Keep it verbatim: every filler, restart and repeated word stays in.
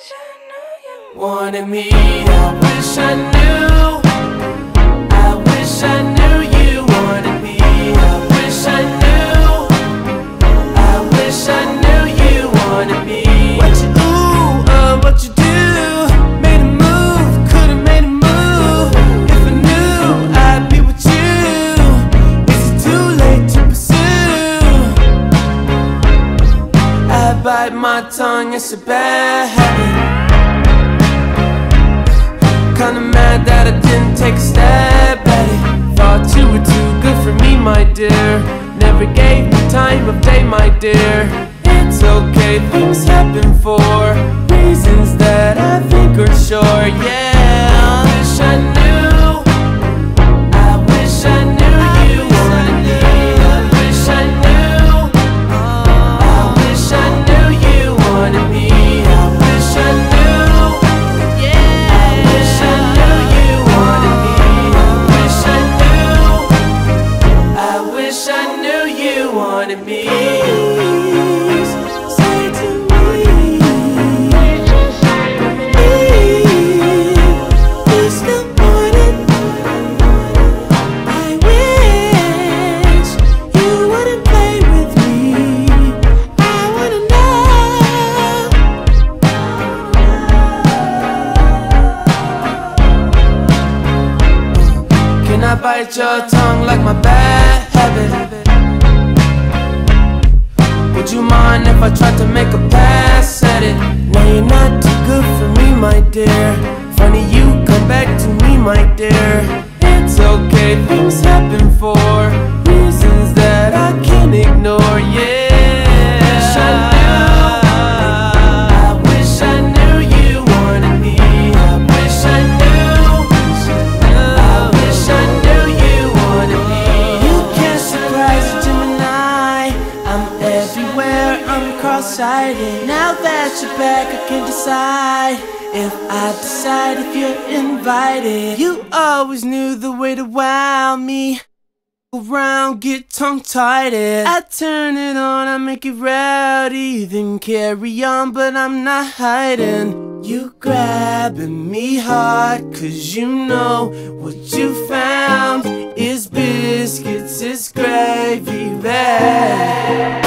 wanted me. I wish I knew, I wish I knew you wanted me. I wish I knew, I wish I knew you wanted me. What you ooh, uh, what you do, made a move, could've made a move. If I knew I'd be with you, is it too late to pursue? I bite my tongue, it's a bad habit. Kinda mad that I didn't take a stab at it. Thought you were too good for me, my dear. Never gave me time of day, my dear. It's okay, things happen for reasons that I think are sure, yeah. I wish I knew, I wish I knew you wanted me. I wish I knew, I wish I knew you wanted me. I wish I knew, wanted me. Please say to me, please good morning. I wish you wouldn't play with me. I wanna know. Can I bite your tongue like my bad habit? Would you mind if I tried to make a pass at it? Now you're not too good for me, my dear. Funny you come back to me, my dear. It's okay, things happen for reasons that I can't ignore, yeah. I wish I knew, I wish I knew you wanted me. I wish I knew, I wish I knew you wanted me. You can't surprise a Gemini, I'm everywhere, I'm cross-sighted. Now that you're back, I can decide if I decide if you're invited. You always knew the way to wow me. Around, get tongue-tied. I turn it on, I make it rowdy, then carry on, but I'm not hiding. You grabbing me hard, cause you know what you found is biscuits, it's gravy bag.